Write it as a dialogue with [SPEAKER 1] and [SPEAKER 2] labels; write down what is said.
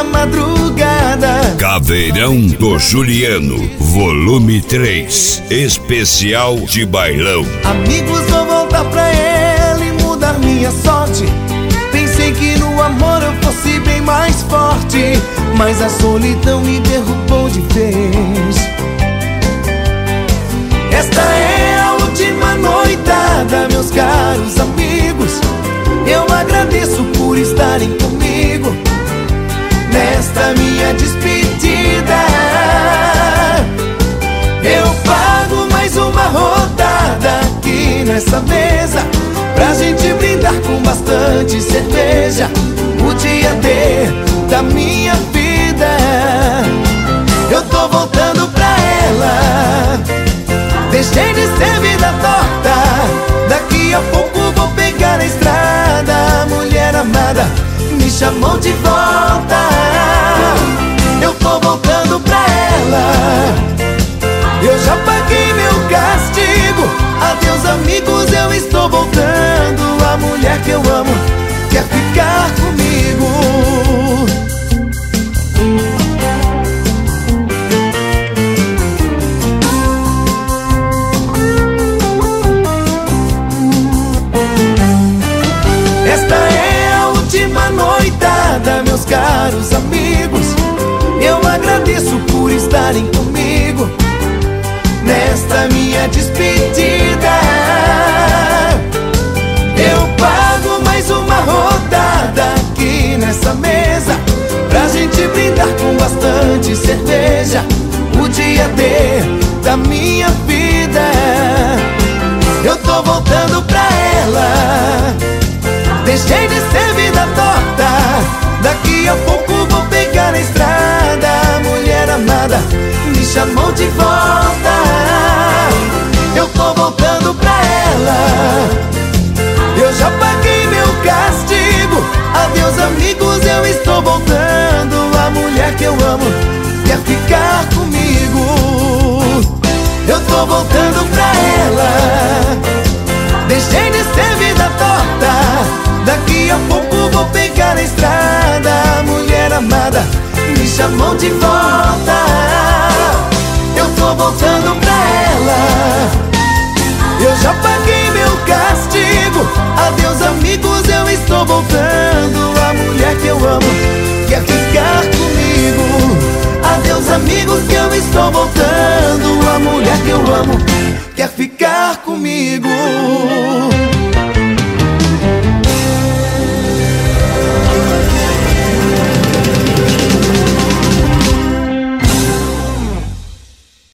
[SPEAKER 1] madrugada.
[SPEAKER 2] Caveirão do Juliano, volume 3, especial de bailão.
[SPEAKER 1] Amigos, vou voltar pra ele e mudar minha sorte. Pensei que no amor eu fosse bem mais forte, mas a solidão me derrubou de vez. Esta é a última noitada, meus caros amigos. Eu agradeço por estarem comigo nesta minha despedida. Eu pago mais uma rodada aqui nessa mesa, pra gente brindar com bastante cerveja o dia D da minha vida. Eu tô voltando pra ela, deixei de ser vida torta. Daqui a pouco vou pegar a estrada. Mulher amada me chamou de volta. Eu tô voltando pra ela, eu já paguei meu castigo. Adeus amigos, eu estou voltando. A mulher que eu amo quer ficar comigo. Esta é a última noitada, meus caros amigos. Eu agradeço por estarem comigo nesta minha despedida. Eu pago mais uma rodada aqui nessa mesa, pra gente brindar com bastante cerveja o dia D da minha vida. Eu tô voltando pra ela, deixei de ser vida torta. Daqui a pouco vou pegar a estrada. Mulher amada me chamou de volta. Eu tô voltando pra ela, eu já paguei meu castigo. Adeus amigos, eu estou voltando. A mulher que eu amo quer ficar comigo. Eu tô voltando pra ela, deixei de ser vida torta. Daqui a pouco vou pegar a estrada. Mulher amada me chamou de volta. Eu tô voltando pra ela, eu já paguei meu castigo. Adeus amigos, eu estou voltando. A mulher que eu amo quer ficar comigo. Adeus amigos, que eu estou voltando. A mulher que eu amo quer ficar comigo.